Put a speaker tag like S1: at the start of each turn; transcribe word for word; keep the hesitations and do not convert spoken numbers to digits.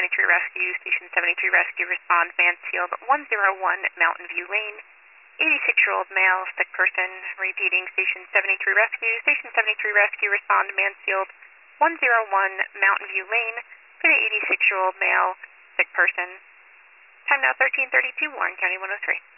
S1: seventy-three Rescue, Station seventy-three Rescue, respond Mansfield one oh one Mountain View Lane, eighty-six-year-old male, sick person. Repeating, Station seventy-three Rescue, Station seventy-three Rescue, respond Mansfield one oh one Mountain View Lane for the eighty-six-year-old male, sick person. Time now thirteen thirty-two, Warren County one oh three.